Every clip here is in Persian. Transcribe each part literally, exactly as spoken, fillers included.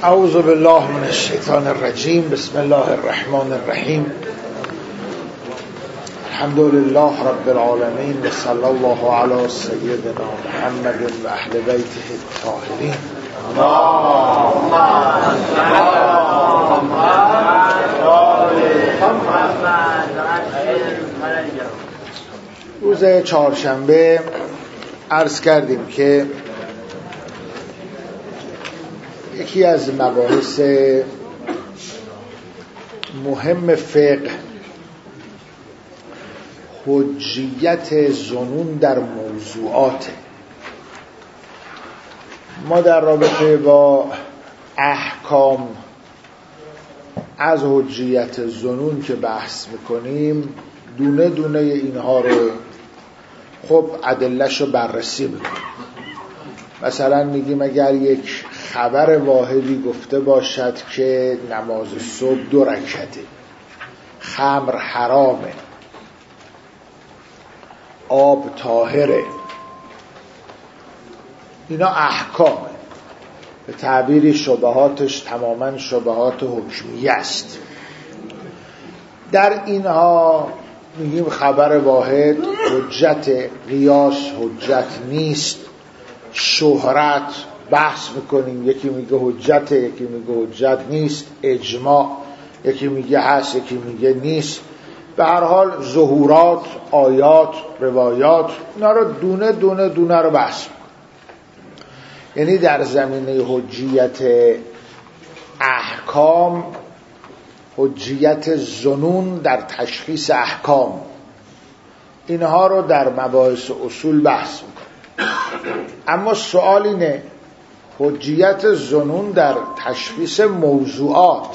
اعوذ بالله من الشیطان الرجیم. بسم الله الرحمن الرحیم. الحمد لله رب العالمین و صلی الله علی سیدنا محمد و اهل بیته الطاهرین. روز چهارشنبه عرض کردیم که یکی از مباحث مهم فقه حجیت ظنون در موضوعات. ما در رابطه با احکام از حجیت ظنون که بحث میکنیم دونه دونه اینها رو خب ادله‌شو بررسی میکنیم. مثلا میگیم اگر یک خبر واحدی گفته باشد که نماز صبح دو رکعته، خمر حرامه، آب طاهره، اینا احکامه. به تعبیری شبهاتش تماما شبهات حکمیه است. در اینها میگیم خبر واحد حجت، قیاس حجت نیست. شهرت بحث میکنیم، یکی میگه حجت، یکی میگه حجت نیست. اجماع یکی میگه هست، یکی میگه نیست. به هر حال ظهورات، آیات، روایات، اینا رو دونه دونه دونه رو بحث میکنیم. یعنی در زمینه حجیت احکام، حجیت ظنون در تشخیص احکام، اینها رو در مباحث اصول بحث میکنیم. اما سوال اینه حجیت ظنون در تشخیص موضوعات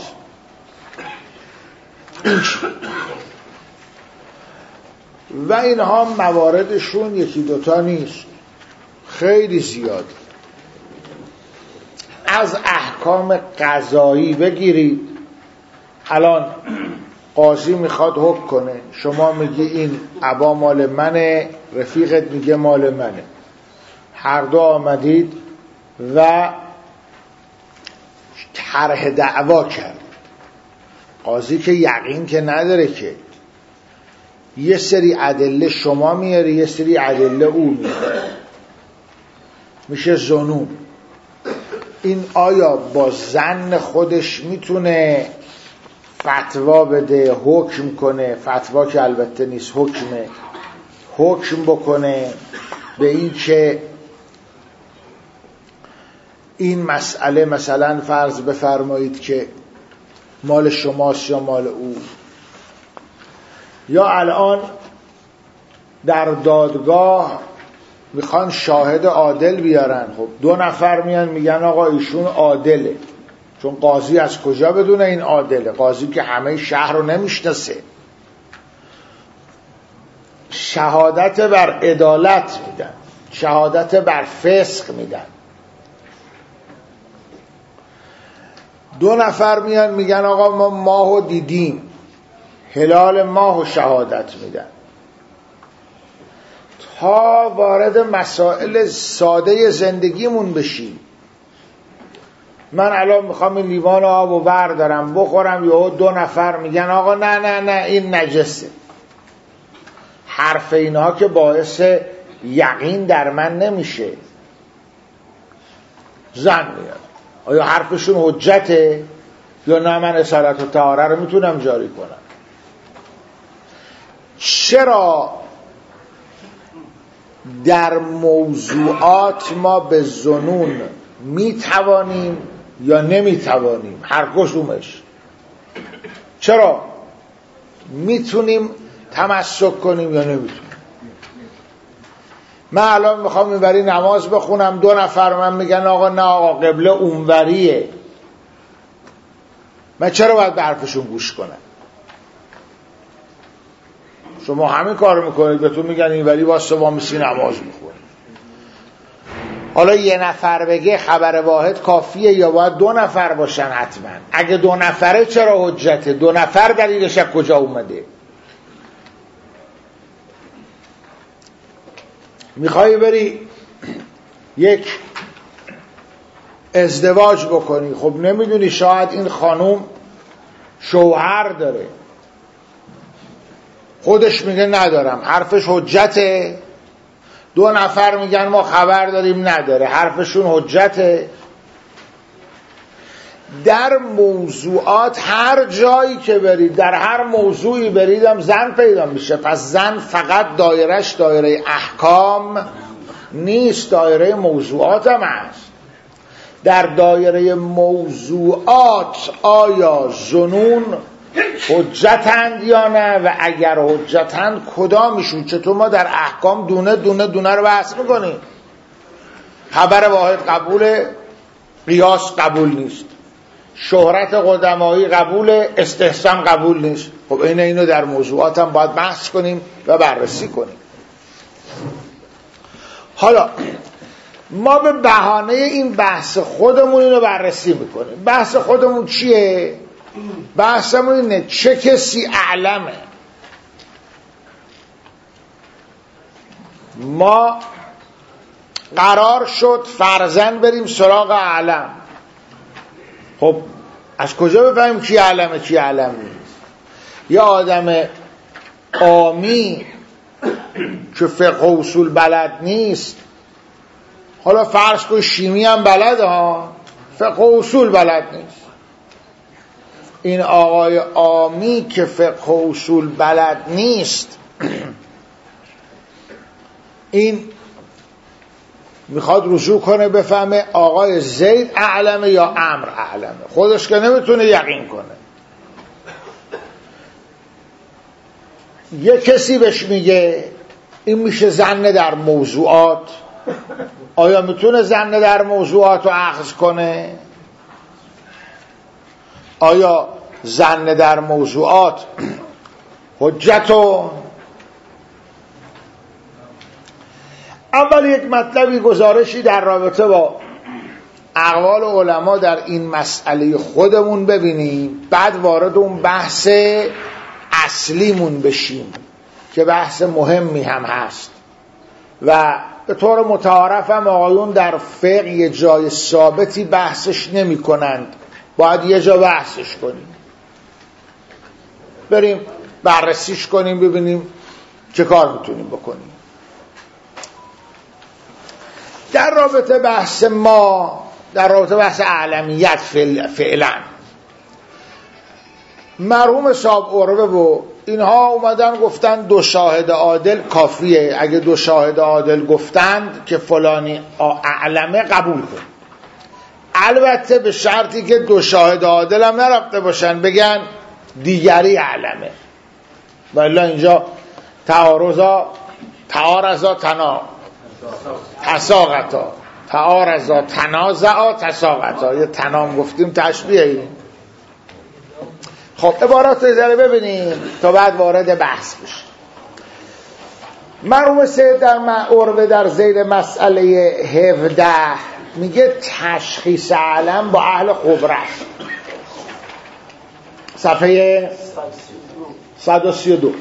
این چی؟ و اینها مواردشون یکی دوتا نیست، خیلی زیاد. از احکام قضایی بگیرید، الان قاضی میخواد حکم کنه، شما میگی این عبا مال منه، رفیقت میگه مال منه، هر دو آمدید و طرح دعوا کرد. قاضی که یقین که نداره که، یه سری ادله شما میاری، یه سری ادله او میاره، میشه ظنون. این آیا با ظن خودش میتونه فتوا بده، حکم کنه؟ فتوا که البته نیست، حکمه. حکم بکنه به این که این مسئله مثلا فرض بفرمایید که مال شماست یا مال او. یا الان در دادگاه میخوان شاهد عادل بیارن، خب دو نفر میان میگن آقا ایشون عادله، چون قاضی از کجا بدونه این عادله؟ قاضی که همه شهر رو نمیشناسه. شهادت بر عدالت میدن، شهادت بر فسق میدن. دو نفر میان میگن آقا ما ماهو دیدیم، هلال ماهو شهادت میدن. تا وارد مسائل ساده زندگیمون بشیم، من الان میخوام این لیوان آبو بردارم بخورم، یا دو نفر میگن آقا نه نه نه این نجسه. حرف اینها که باعث یقین در من نمیشه، زن میاد. آیا حرفشون حجته یا نه من اصالت و طهاره رو میتونم جاری کنم؟ چرا در موضوعات ما به ظنون میتوانیم یا نمیتوانیم؟ هر کدومش. چرا میتونیم تمسک کنیم یا نمیتونیم؟ من الان میخوام اینوری نماز بخونم، دو نفر من میگن آقا نه آقا قبله اونوریه، من چرا باید به حرفشون گوش کنم؟ شما همین کار میکنید، به تو میگن اینوری واسه با میسی نماز میخونی. حالا یه نفر بگه خبر واحد کافیه یا باید دو نفر باشن؟ حتما. اگه دو نفره چرا حجته؟ دو نفر دلیلش از کجا اومده؟ میخوای بری یک ازدواج بکنی. خب نمیدونی شاید این خانوم شوهر داره، خودش میگه ندارم، حرفش حجته، دو نفر میگن ما خبر داریم نداره، حرفشون حجته. در موضوعات هر جایی که برید، در هر موضوعی بریدم زن پیدا میشه. پس زن فقط دایرش دایره احکام نیست، دایره موضوعات هم هست. در دایره موضوعات آیا ظنون حجتند یا نه، و اگر حجتند کدامشون؟ چطور ما در احکام دونه دونه دونه رو بحث میکنیم؟ خبر واحد قبوله، قیاس قبول نیست، شهرت قدمایی قبوله، استحسان قبول نیست. خب این اینو در موضوعات هم باید بحث کنیم و بررسی کنیم. حالا ما به بهانه این بحث خودمون اینو بررسی میکنیم. بحث خودمون چیه؟ بحثمون اینه چه کسی اعلمه. ما قرار شد فرضاً بریم سراغ اعلم. خب از کجا بفهمیم کی اعلمه کی اعلم نیست؟ یه آدم عامی که فقه و اصول بلد نیست، حالا فرض کن شیمی هم بلد ها، فقه و اصول بلد نیست. این آقای عامی که فقه و اصول بلد نیست، این میخواد رجوع کنه بفهمه آقای زید اعلمه یا عمرو اعلمه، خودش که نمیتونه یقین کنه. یه کسی بهش میگه این میشه ظن در موضوعات. آیا میتونه ظن در موضوعات رو اخذ کنه؟ آیا ظن در موضوعات حجتو؟ اول یک مطلبی گزارشی در رابطه با اقوال علما در این مسئله خودمون ببینیم، بعد وارد اون بحث اصلیمون بشیم که بحث مهمی هم هست و به طور متعارف هم آقایون در فقه یه جای ثابتی بحثش نمی کنند، باید یه جا بحثش کنیم، بریم بررسیش کنیم ببینیم چه کار میتونیم بکنیم. در رابطه بحث ما، در رابطه بحث اعلمیت فعلا، مرحوم صاحب عروه و اینها اومدن گفتن دو شاهد عادل کافیه. اگه دو شاهد عادل گفتند که فلانی اعلمه قبول کن، البته به شرطی که دو شاهد عادل هم نرفته باشن بگن دیگری اعلمه، ولی اینجا تعارضا تعارضا تنا تساقطا تعارضا تنازعا تساقطا، یه تنام گفتیم تشبیه این. خب عبارات رو ذره ببینیم تا بعد وارد بحث بشیم. مرحوم سید در عروه در زیر مسئله هفده میگه تشخیص علم با اهل خبره، صفحه صد و سی و دو،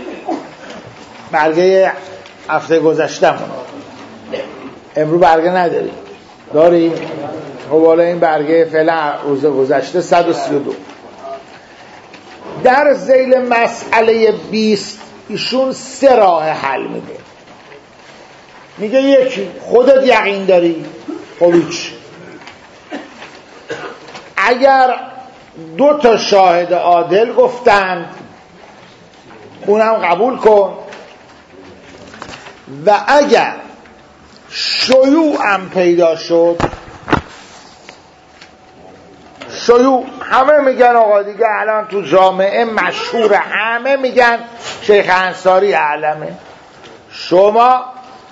برگه هفته گذشته مون. امروز برگه نداری؟ داری؟ خب حالا این برگه فعلا روز گذشته صد و سی و دو. در ذیل مسئله بیست ایشون سه راه حل میده. میگه یکی خودت یقین داری، خب هیچ، اگر دو تا شاهد عادل گفتند اونم قبول کن، و اگر شیوع هم پیدا شد، شیوع همه میگن آقا دیگه الان تو جامعه مشهور، همه میگن شیخ انصاری اعلمه، شما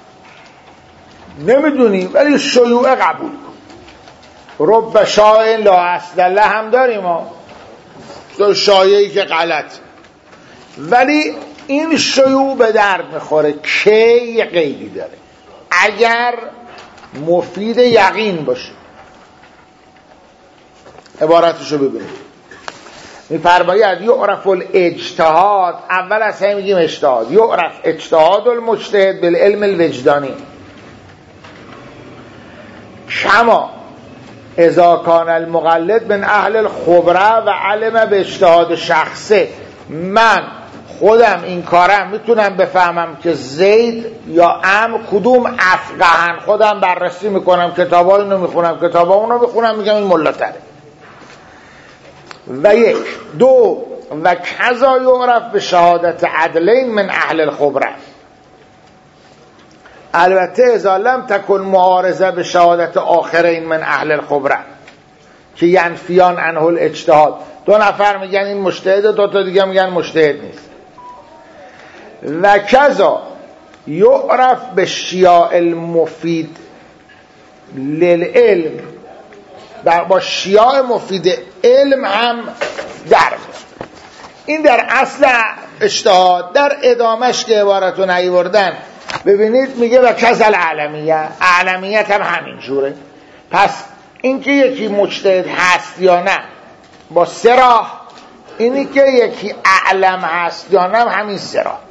نمیدونی ولی شیوع قبول کن. رب شایع لا اصل له هم داریم ما، شایعی که غلط، ولی این شیوع به درد میخوره که قیدی داره، اگر مفید یقین باشه. عبارتشو ببینید، میفرماید یعرف الاجتهاد، اول از همه میگیم اجتهاد، یعرف اجتهاد المجتهد بالعلم الوجدانی کما اذا کان المقلد من اهل الخبره و علم به اجتهاد شخصه، من خودم این کارم میتونم بفهمم که زید یا عمرو کدوم افقهن، خودم بررسی میکنم، کتابا اینو میخونم، کتابا اونو میخونم، میگم این ملاتره. و یک دو و کذا یعرف به شهادت عدلین من اهل الخبره، البته اذا لم تکن معارضه به شهادت آخرین من اهل الخبره که ینفیان عنه الاجتهاد، دو نفر میگن این مجتهد، دو تا دیگه میگن مجتهد نیست. و کذا یعرف به شیاع المفید للعلم، با شیاع مفید علم هم در این در اصل اجتهاد. در ادامش که عبارتو نیوردن ببینید میگه و کذا اعلمیه، اعلمیت هم همین جوره. پس اینکه یکی مجتهد هست یا نه با سه راه، اینی که یکی اعلم هست یا نه همین سه راه.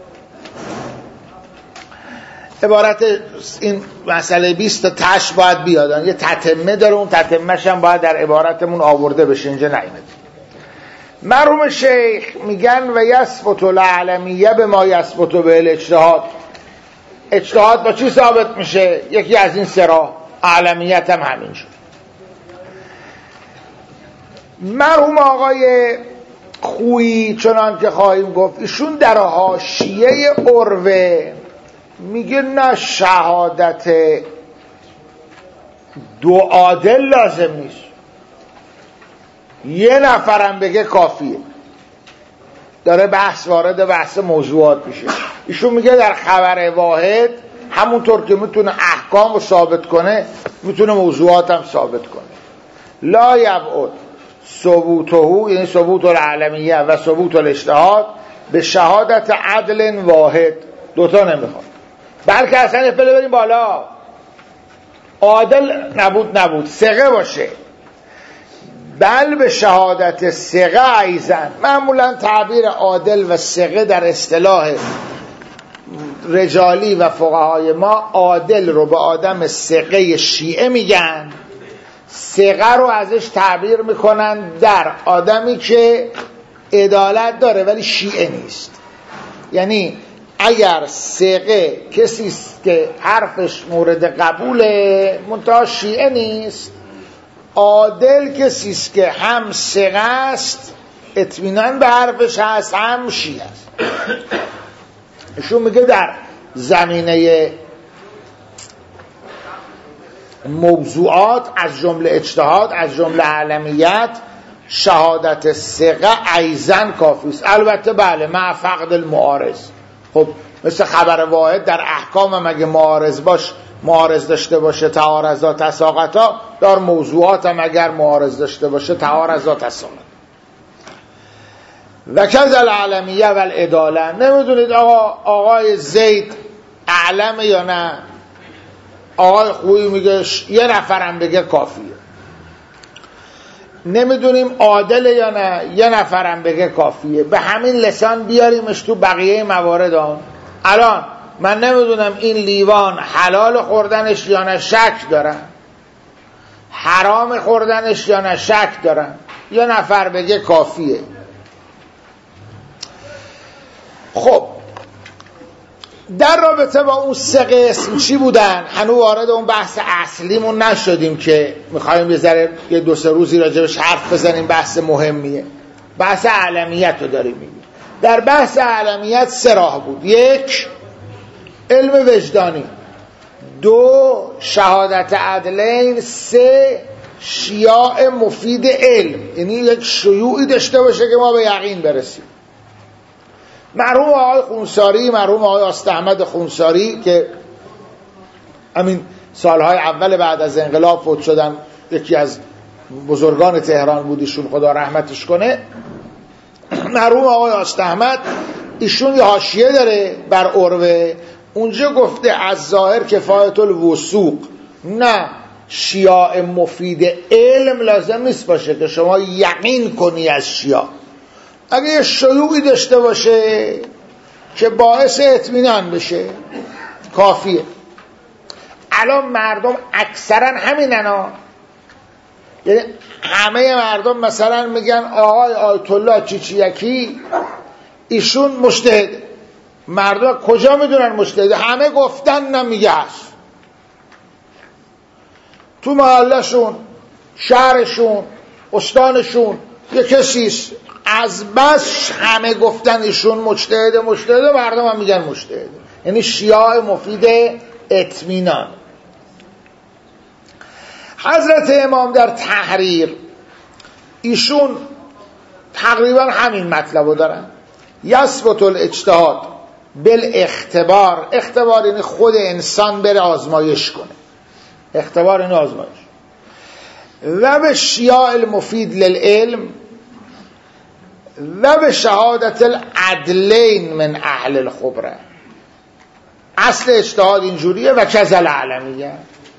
عبارت این مسئله بیست تا تش باید بیادن، یه تتمه داره، اون تتمهش هم باید در عبارتمون آورده بشه، اینجا نیمده. مرحوم شیخ میگن و یثبت العلمیه به ما یثبت به الاجتهاد، اجتهاد با چی ثابت میشه؟ یکی از این سه راه، اعلمیت هم همینجور. مرحوم آقای خویی چنان که خواهیم گفت، ایشون در حاشیه عروه میگه نه شهادت دو عادل لازم نیست، یه نفرم بگه کافیه. داره بحث وارد بحث موضوعات میشه. ایشون میگه در خبر واحد همونطور که میتونه احکام رو ثابت کنه میتونه موضوعات هم ثابت کنه. لا یبعد ثبوته، یعنی ثبوت العلمیه و ثبوت الاجتهاد به شهادت عدل واحد، دوتا نمیخواد، بلکه اصلا یه پله بریم بالا، عادل نبود نبود ثقه باشه، بل به شهادت ثقه ایزن. معمولا تعبیر عادل و ثقه در اصطلاح رجالی و فقهای ما، عادل رو به آدم ثقه شیعه میگن، ثقه رو ازش تعبیر میکنن در آدمی که عدالت داره ولی شیعه نیست. یعنی اگر ثقه کسی است که حرفش مورد قبوله منتها شیعه نیست، عادل کسی است که هم ثقه است اطمینان به حرفش هست هم شیعه است. ایشون میگه در زمینه موضوعات از جمله اجتهاد، از جمله علمیت، شهادت ثقه ایزن کافی است. البته بله مع فقد المعارض. خب مثل خبر واحد در احکام هم اگه معارض باش، معارض داشته باشه تعارضات تساقطا، در موضوعات هم اگر معارض داشته باشه تعارضات تساقط. و کذا العلمیه و العداله، نمیدونید آقا آقای زید اعلمه یا نه، آقای خویی میگه یه نفرم بگه کافیه. نمیدونیم عادل یا نه، یه نفرم بگه کافیه. به همین لسان بیاریمش تو بقیه موارد هم. الان من نمیدونم این لیوان حلال خوردنش یا نه شک دارم، حرام خوردنش یا نه شک دارم، یه نفر بگه کافیه. خب در رابطه با اون سه قسم چی بودن؟ هنوز وارد اون بحث اصلیمون نشدیم که میخوایم یه ذره یه دو سه روزی راجبش حرف بزنیم، بحث مهمیه. بحث علمیت رو داریم میگیم. در بحث علمیت سه راه بود: یک علم وجدانی، دو شهادت عدلین، سه شیاع مفید علم، یعنی یک شیوعی داشته باشه که ما به یقین برسیم. مرحوم آقای خونساری، مرحوم آقای آستاحمد خونساری که همین سالهای اول بعد از انقلاب فوت شدن، یکی از بزرگان تهران بود ایشون، خدا رحمتش کنه. مرحوم آقای آستاحمد ایشون یه حاشیه داره بر عروه، اونجا گفته از ظاهر کفایت الوثوق، نه شیاع مفید علم لازم نیست باشه که شما یقین کنی از شیاع. اگه یه شیوعی داشته باشه که باعث اطمینان بشه کافیه. الان مردم اکثرا همینن ها، یعنی همه مردم مثلا میگن آقای آیت الله چیچیکی ایشون مجتهد. مردم کجا میدونن مجتهد؟ همه گفتن نمیگه هست. تو محلشون، شهرشون، استانشون یه کسیست، از بس همه گفتن ایشون مجتهد مجتهد مردم هم میگن مجتهد. یعنی شیاع مفید اطمینان. حضرت امام در تحریر ایشون تقریبا همین مطلب رو دارن. یثبت الاجتهاد بالاختبار. اختبار یعنی خود انسان بره آزمایش کنه. اختبار یعنی آزمایش. و به شیاع المفید للعلم و به شهادت العدلین من اهل الخبره. اصل اجتهاد اینجوریه و کذل علمیه.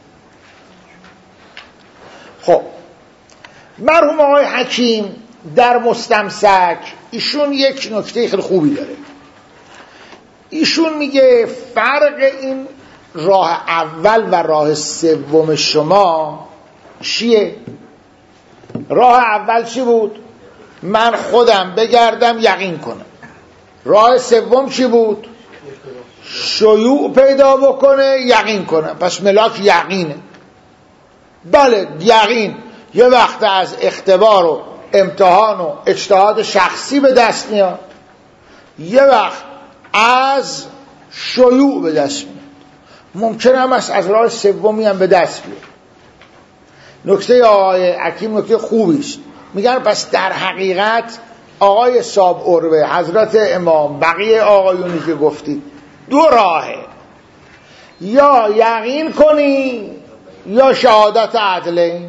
خب مرحوم آقای حکیم در مستمسک ایشون یک نکته خیلی خوبی داره. ایشون میگه فرق این راه اول و راه سوم شما چیه؟ راه اول چی بود؟ من خودم بگردم یقین کنم. راه سوم چی بود؟ شیوع پیدا بکنه یقین کنه. پس ملاک یقینه. بله یقین یه وقت از اختبار و امتحان و اجتهاد شخصی به دست میاد، یه وقت از شیوع به دست میاد. ممکن هم است از راه سومی هم به دست بیاد. نکته آقای حکیم نکته خوبی است. میگن پس در حقیقت آقای صاحب عروه، حضرت امام، بقیه آقایونی که گفتید دو راهه، یا یقین کنی یا شهادت عدلین.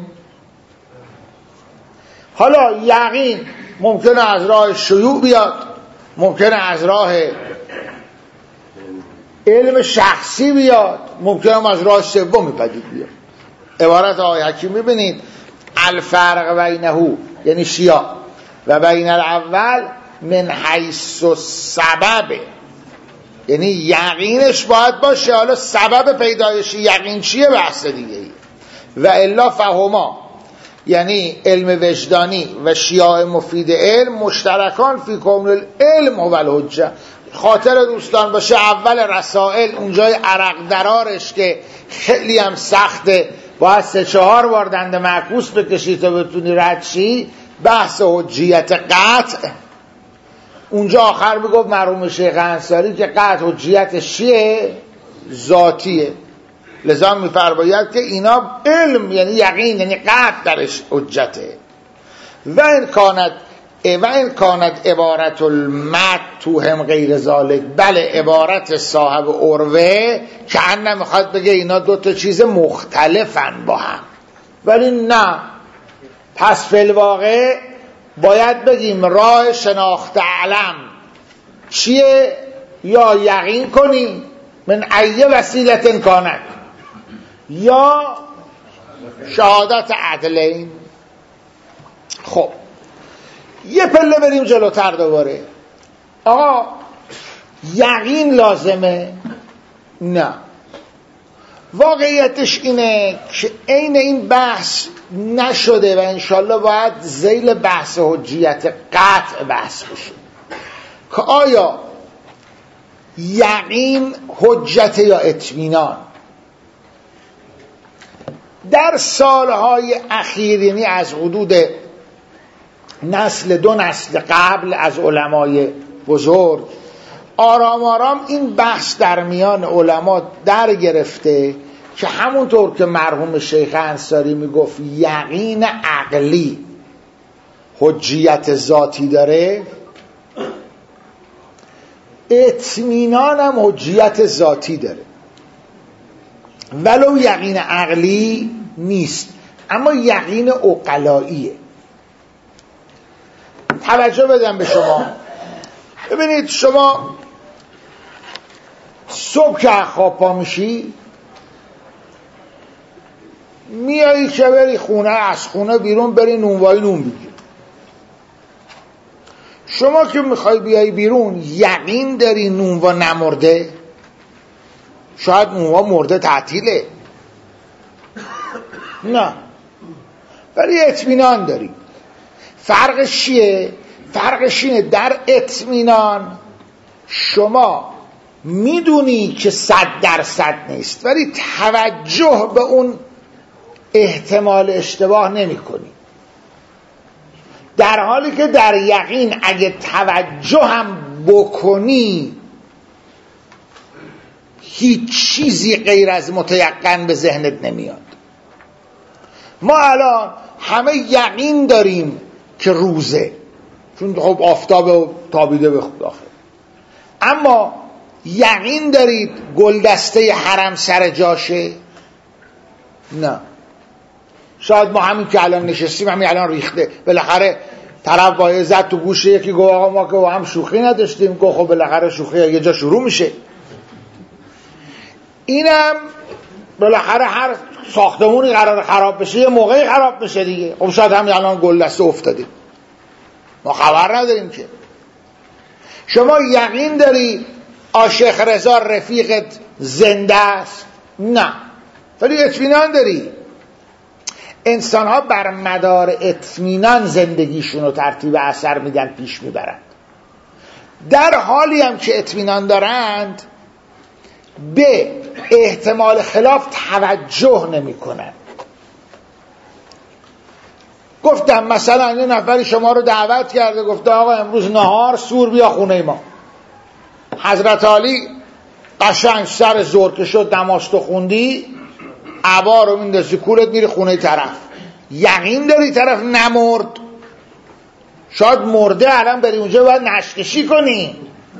حالا یقین ممکنه از راه شیوع بیاد، ممکنه از راه علم شخصی بیاد، ممکنه از راه سومی پدید بیاد. عبارت آقای حکیم میبینید الفرق بینه یعنی شیاع و بین الاول من حیث السبب، یعنی یقینش باید باشه. حالا سبب پیدایش یقین چیه بحث دیگه ای. و الا فهما یعنی علم وجدانی و شیاع مفید علم مشترکان فی کون العلم و الحجه. خاطر دوستان باشه اول رسائل اونجای عرق درارش که خیلی هم سخته، باید سه چهار بار دنده معکوس بکشی تا بتونی رد شی، بحث حجیت قطع. اونجا آخر میگفت مرحوم شیخ انصاری که قطع حجیتش چیه؟ ذاتیه. لذا میفرماید که اینا علم یعنی یقین یعنی قطع درش حجته. و این کانت و این کانت عبارت المد تو هم غیر ذالک. بله عبارت صاحب عروه که انه میخواد بگه اینا دو تا چیز مختلفن با هم، ولی نه. پس فی الواقع باید بگیم راه شناخت علم چیه؟ یا یقین کنی من ایه وسیلت کانت، یا شهادت عدلین. خب یه پله بریم جلوتر دوباره. آقا یقین لازمه؟ نه. واقعیتش اینه که عین این بحث نشده و انشالله باید ذیل بحث حجیت قطع بحث بشه که آیا یقین حجت یا اطمینان. در سالهای اخیر یعنی از حدود نسل دو نسل قبل از علمای بزرگ آرام آرام این بحث در میان علما در گرفته که همونطور که مرحوم شیخ انصاری میگفت یقین عقلی حجیت ذاتی داره، اطمینان هم حجیت ذاتی داره، ولو یقین عقلی نیست، اما یقین عقلاییه. توجه بدم به شما. ببینید شما صبح که خواب پا میشی میایی که بری خونه، از خونه بیرون بری نونوایی نون بگیر. شما که میخوای بیایی بیرون یقین داری نونوا نمرده؟ شاید نونوا مرده تعطیله. نه، ولی اطمینان داری. فرقش چیه؟ فرقش اینه در اطمینان شما میدونی که صد درصد نیست ولی توجه به اون احتمال اشتباه نمی کنی، در حالی که در یقین اگه توجه هم بکنی هیچ چیزی غیر از متیقن به ذهنت نمیاد. ما الان همه یقین داریم که روزه، چون خب آفتاب تابیده به خود داخل، اما یقین دارید گلدسته حرم سر جاشه؟ نه. شاید ما همین که الان نشستیم همین الان ریخته، بالاخره طرف باید زد تو گوشه یکی گفت آقا ما که با هم شوخی نداشتیم، گفت خب بالاخره شوخی یه جا شروع میشه. اینم بالاخره هر ساختمونی قرار خراب بشه یه موقعی خراب بشه دیگه. خب شاید همین الان گلدسته افتاده، ما خبر نداریم که. شما یقین داری آشیخ رضا رفیقت زنده است؟ نه، ولی اطمینان داری. انسان ها بر مدار اطمینان زندگیشون رو ترتیب اثر میدن، پیش میبرند. در حالی هم که اطمینان دارند به احتمال خلاف توجه نمی کنند. گفتم مثلا یه نفری شما رو دعوت کرده، گفته آقا امروز نهار سور بیا خونه ما. حضرت علی قشنگ سر زور که شد نماز خوندی، عبا رو میندازی کولت میری خونه طرف. یقین داری طرف نمرد؟ شاید مرده، الان بری اونجا باید نشکشی کنی،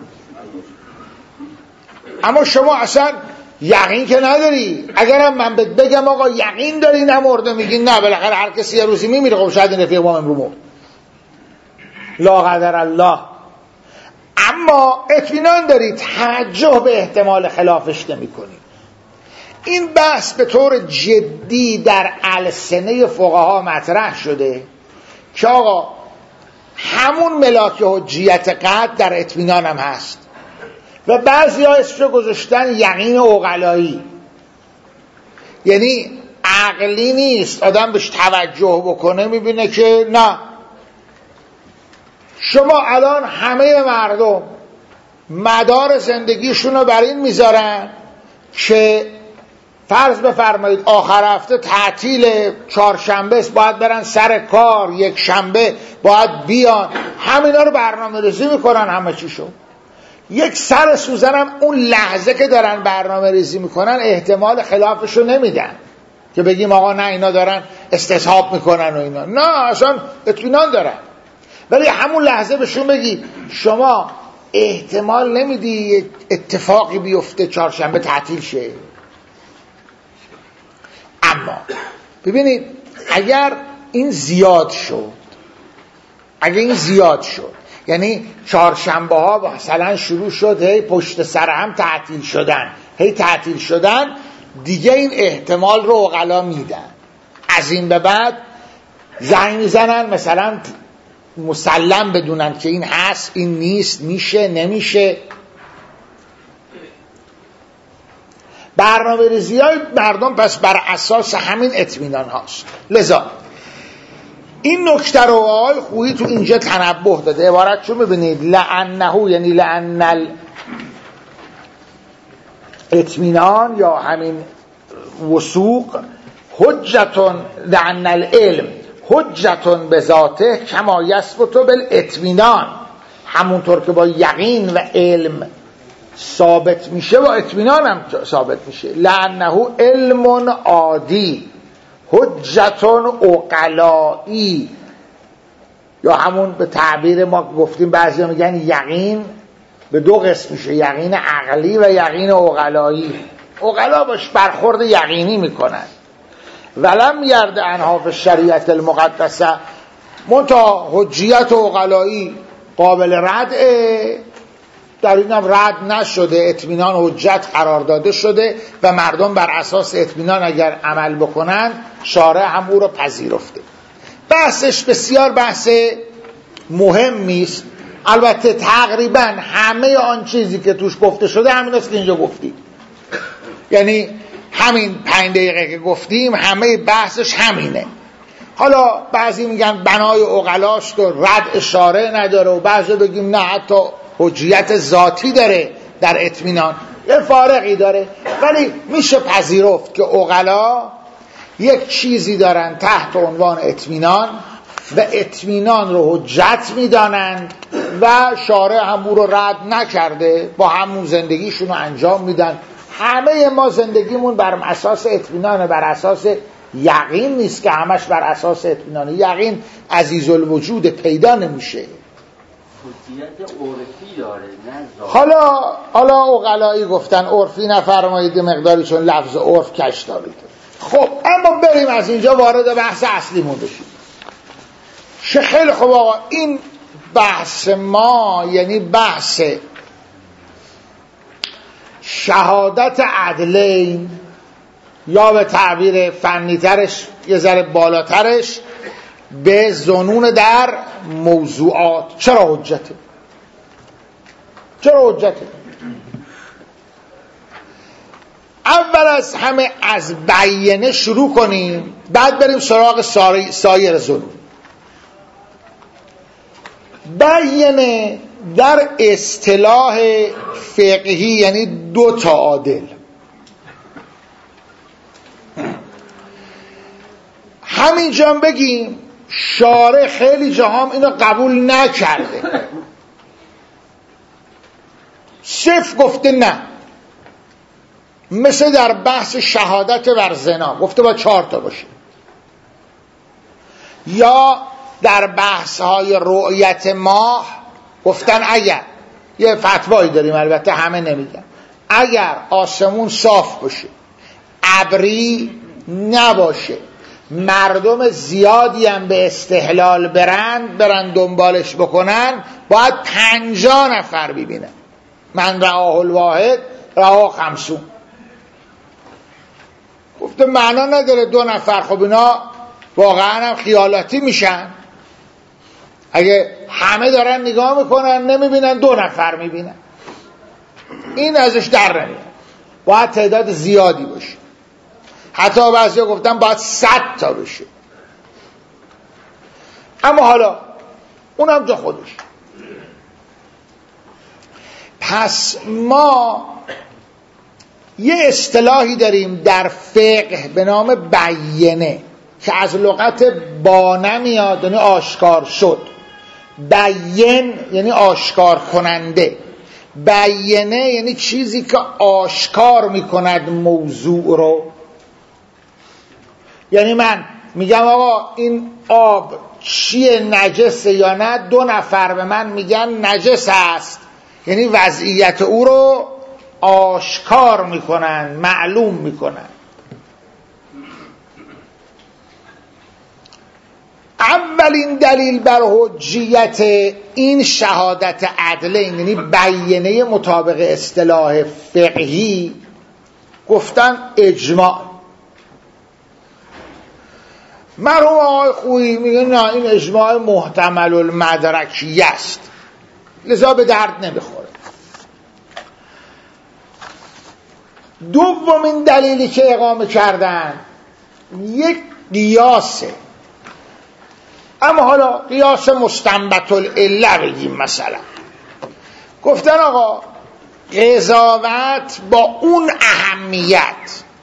اما شما اصلا یقین که نداری. اگرم من بهت بگم آقا یقین داری نمرده، میگی نه بالاخره هر کسی یه روزی میمیره، خب شاید این رفیق ما امروز مرد، لا قدر الله. اما اطمینان داری، توجه به احتمال خلافش نمی کنی. این بحث به طور جدی در السنه فقها مطرح شده که آقا همون ملاک حجیت قطع در اطمینان هم هست و بعضی ها اسمشو گذاشتن یقین عقلایی، یعنی عقلی نیست، آدم بهش توجه بکنه میبینه که نه. شما الان همه مردم مدار زندگیشون رو بر این میذارن که فرض بفرمایید آخر هفته تعطیل، چهارشنبه است باید برن سر کار، یک شنبه باید بیان، همینا رو برنامه ریزی میکنن همه چیشو. یک سر سوزنم اون لحظه که دارن برنامه ریزی میکنن احتمال خلافشو نمیدن که بگیم آقا نه اینا دارن استصحاب میکنن و اینا، نه اصلا اطمینان دارن. ولی همون لحظه بهشون بگی شما احتمال نمیدی اتفاقی بیفته چهارشنبه تعطیل شه. اما ببینید اگر این زیاد شد، اگر این زیاد شد یعنی چهارشنبه ها مثلا شروع شد هی پشت سر هم تعطیل شدن، هی تعطیل شدن، دیگه این احتمال رو عقلا میدن. از این به بعد زنگ میزنن مثلا مسلم بدونن که این هست این نیست، میشه نمیشه. برنامه ریزی های مردم پس بر اساس همین اطمینان هاست. لذا این نکته رو آقای خویی تو اینجا تنبه داده. عبارت چون ببینید لعنه، یعنی لعن الاطمینان یا همین وثوق، حجتون لعن العلم حجتون به ذاته کما یثبت بالاطمینان، همونطور که با یقین و علم ثابت میشه با اطمینان هم ثابت میشه. لعنه علم عادی حجتون عقلایی، یا همون به تعبیر ما گفتیم بعضی میگن یقین به دو قسم میشه، یقین عقلی و یقین عقلایی. عقلا باش برخورد یقینی میکنن. ولم یرد عنها فی الشریعت المقدسه، منتها حجیت عقلایی قابل ردعه، در این هم رد نشده، اطمینان حجت قرار داده شده و مردم بر اساس اطمینان اگر عمل بکنن شارع هم او رو پذیرفته. بحثش بسیار بحث مهمی است. البته تقریبا همه آن چیزی که توش گفته شده همین است که اینجا گفتیم، یعنی همین پنج دقیقه که گفتیم همه بحثش همینه. حالا بعضی میگن بنای عقلاست و رد اشاره نداره و بعضی بگیم نه حتی حجیت ذاتی داره در اطمینان، یه فارقی داره. ولی میشه پذیرفت که عقلا یک چیزی دارن تحت عنوان اطمینان و اطمینان رو حجت میدانند و شارع هم او رو رد نکرده، با همون زندگیشون رو انجام میدن. همه ما زندگیمون بر اساس اطمینانه، بر اساس یقین نیست که همش بر اساس اطمینانه. یقین عزیز الوجود پیدا نمیشه. حجیت عرفی داره نه ذاتی. حالا حالا عقلایی گفتن عرفی نفرمایید مقداری، چون لفظ عرف کش دارید. خب اما بریم از اینجا وارد بحث اصلیمون بشیم. خیلی خب آقا، این بحث ما یعنی بحث شهادت عدلین، یا به تعبیر فنیترش یه ذره بالاترش به ظنون در موضوعات. چرا حجته؟ چرا حجته؟ اول از همه از بیانه شروع کنیم، بعد بریم سراغ سایر ظنون. بیانه در اصطلاح فقهی یعنی دو تا عادل. همینجا بگیم شارع خیلی جاهام اینو قبول نکرده، صرف گفته نه. مثل در بحث شهادت بر زنا گفته با چهار تا باشه، یا در بحث های رؤیت ماه گفتن اگر، یه فتوایی داریم البته همه نمیگن، اگر آسمون صاف باشه، ابری نباشه، مردم زیادی هم به استحلال برند برن دنبالش بکنن، باید پنجاه نفر ببینن. من رآه الواحد رآه خمسون. گفته معنا نداره دو نفر، خب اینا واقعا هم خیالاتی میشن. اگه همه دارن نگاه میکنن نمیبینن، دو نفر میبینن، این ازش در نمیاد. باید تعداد زیادی باشه. حتی بعضی ها گفتن باید صد تا بشه. اما حالا اونم جا خودش. پس ما یه اصطلاحی داریم در فقه به نام بیانه که از لغت بانه میاد، یعنی آشکار شد. بیان یعنی آشکار کننده. بیانه یعنی چیزی که آشکار میکند موضوع رو. یعنی من میگم آقا این آب چیه، نجسه یا نه، دو نفر به من میگن نجس است، یعنی وضعیت او رو آشکار میکنن، معلوم میکنن. اولین دلیل بر حجیت این شهادت عدلین، یعنی بیانه مطابق اصطلاح فقهی، گفتن اجماع. مرحوم آقای خویی میگه نه این اجماع محتمل المدرکی است، لذا به درد نمیخوره. دومین دلیلی که اقامه کردن یک قیاسه، اما حالا قیاس مستنبط العله بگیم. مثلا گفتن آقا قضاوت با اون اهمیت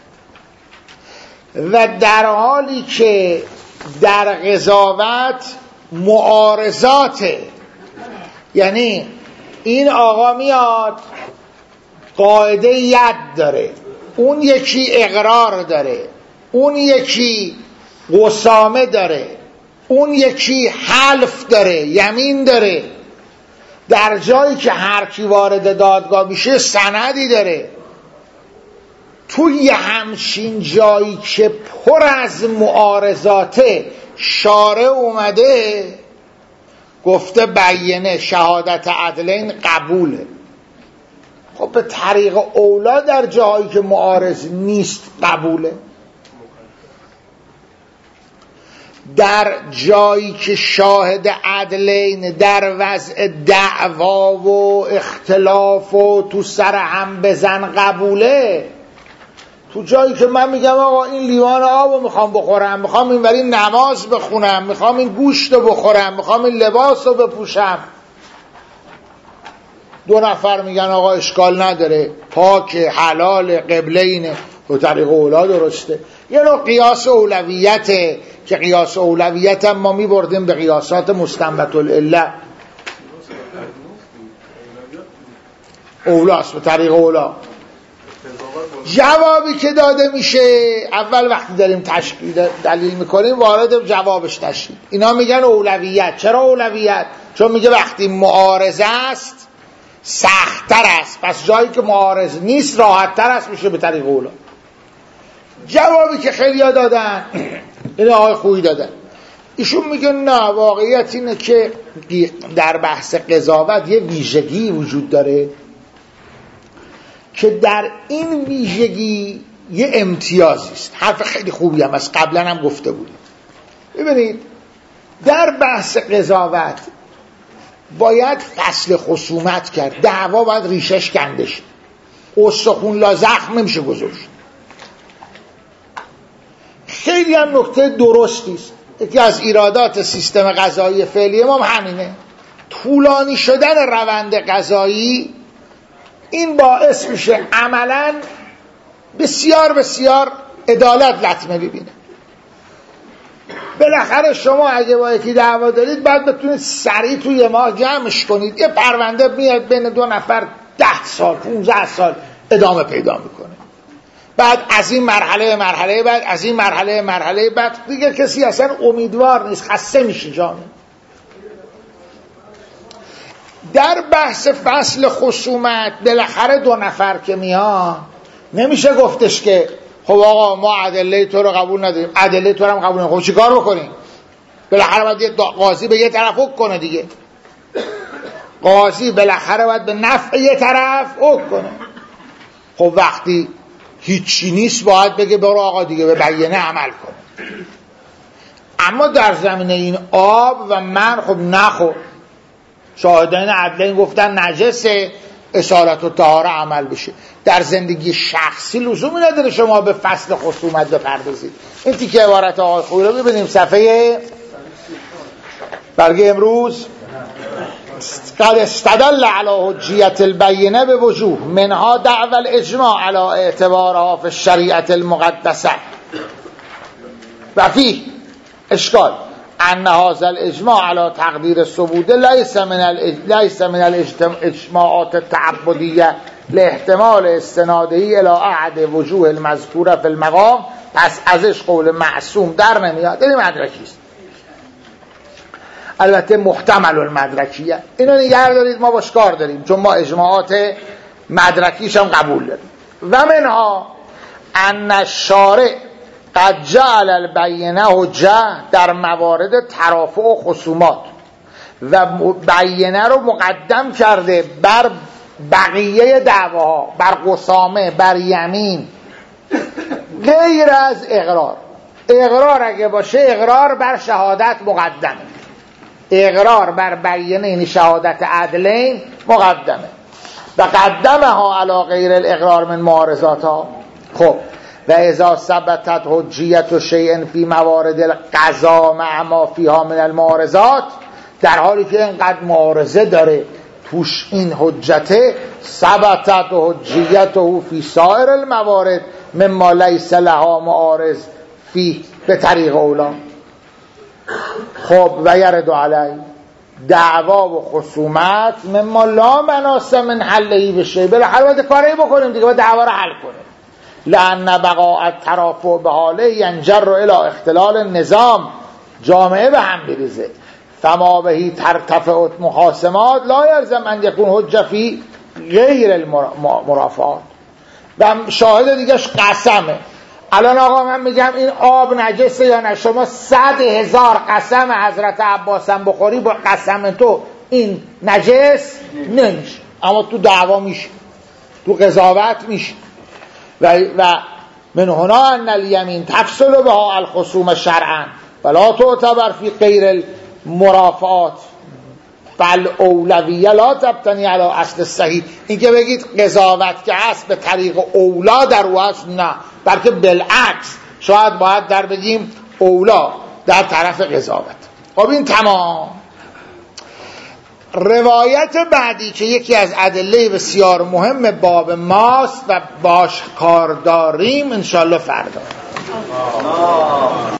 و در حالی که در قضاوت معارضاته، یعنی این آقا میاد قاعده ید داره، اون یکی اقرار داره، اون یکی قسامه داره، اون یکی حلف داره، یمین داره، در جایی که هر کی وارد دادگاه میشه سندی داره. توی همچین جایی که پر از معارضاته شارع اومده گفته بیانه شهادت عدلین قبوله. خب به طریق اولا در جایی که معارض نیست قبوله. در جایی که شاهد عدلین در وضع دعوا و اختلاف و تو سر هم بزن قبوله، تو جایی که من میگم آقا این لیوان آب رو میخوام بخورم، میخوام این ولی نماز بخونم، میخوام این گوشت رو بخورم، میخوام این لباس رو بپوشم، دو نفر میگن آقا اشکال نداره، پاک، حلال، قبله اینه، و طریق اولا درسته. یه نوع قیاس اولویته که قیاس اولویت هم ما میبردیم به قیاسات مستنبط العله، اولاست به طریق اولا. جوابی که داده میشه اول وقتی داریم تشکیل دلیل میکنیم وارد جوابش تشکیل. اینا میگن اولویت. چرا اولویت؟ چون میگه وقتی معارضه است سخت‌تر است، پس جایی که معارض نیست راحت‌تر است میشه به طریق اولا. جوابی که خیلی ها دادن این آقای خویی دادن، ایشون میگه نه، واقعیت اینه که در بحث قضاوت یه ویژگی وجود داره که در این ویژگی یه امتیازی است. حرف خیلی خوبی هم از قبلا هم گفته بودیم. ببینید در بحث قضاوت باید فصل خصومت کرد، دعوا باید ریشش کنده شه، استخون لا زخم نمیشه گذاشت. خیلی هم نکته درستی است. یکی از ایرادات سیستم قضایی فعلی ما همینه، طولانی شدن روند قضایی این باعث میشه عملا بسیار بسیار عدالت لطمه ببینه. بالاخره شما اگه با یکی دعوا دارید باید بتونید سریع توی ماه جمعش کنید. یه پرونده میاد بین دو نفر ده سال پونزده سال ادامه پیدا میکنه، بعد از این مرحله مرحله بعد از این مرحله مرحله بعد دیگه کسی اصلا امیدوار نیست، خسته میشه جامعه. در بحث فصل خصومت بالاخره دو نفر که میان نمیشه گفتش که خب آقا ما ادله تو رو قبول نداریم، ادله تو رو هم قبول نداریم، خب چیکار بکنیم؟ بالاخره باید یه قاضی به یه طرف حکم کنه دیگه. قاضی بالاخره باید به نفع یه طرف حکم کنه. خب وقتی هیچی نیست باید بگه برو آقا دیگه به بیانه عمل کن. اما در زمینه این آب و من خب نخور، شاهدین عدلین گفتن نجسه، اصالت و طهاره عمل بشه. در زندگی شخصی لزومی نداره شما به فصل خصومت بپردازید. این تیکه عبارت آقای خویی رو ببینیم صفحه برگه امروز. قد استدل علی حجیت البینه به وجوه منها دعوی الاجماع علی اعتبارها فی الشریعت المقدسه و فی اشکال ان هذا الاجماع علی تقدیر ثبوت لیس من لیس من الاجماعات التعبدیه لاحتمال استناده الی احد وجوه المذکوره فی المقام. پس ازش قول معصوم در نمیاد. این مدرکی است، البته محتمل المدرکیه. اینو نگه دارید، ما باش کار داریم چون ما اجماعات مدرکیش هم قبول داریم. و منها ان الشارع قد جعل البینه حجه در موارد ترافع و خصومات و بینه رو مقدم کرده بر بقیه دعواها، بر قسامه، بر یمین، غیر از اقرار. اقرار اگه باشه اقرار بر شهادت مقدمه، اقرار بر بینه این شهادت عدلین مقدمه و قدمه ها علی غیر الاقرار من معارضات ها. خب و اذا ثبتت حجیت و شیء فی موارد القضا مع ما فیها من المعارضات، در حالی که اینقدر معارضه داره توش این حجته، ثبتت حجیته فی سایر الموارد مما لیس لها معارض فی به طریق اولا. خب و یرد علی دعوا و خصومت مما لا مناس من حلهی بشه، بالاخره باید کاری بکنیم دیگه، باید دعوا رو حل کنیم. لأن بقاء الترافع به حاله ینجر الى اختلال النظام، جامعه به هم بریزه. فما بهی ترتفع مخاصمات لا یلزم ان یکون حجه فی غیر المرافعات. و شاهد دیگهش قسمه. الان آقا من میگم این آب نجسه یا نه، شما صد هزار قسم حضرت عباسم بخوری با قسم تو این نجس نمیشه، اما تو دعوا میشه، تو قضاوت میشه. و, و من هنا ان الیمین تفصل بها الخصوم شرعا ولا تعتبر فی غیر المرافعات فالاولویه لا تبتنی علی اصل صحیح. این که بگید قضاوت که هست به طریق اولا در او هست، نه، بلکه بالعکس شاید باید در بگیم اولا در طرف قضاوت. خب این تمام. روایت بعدی که یکی از ادله بسیار مهم باب ماست و باش کار داریم انشالله فردا.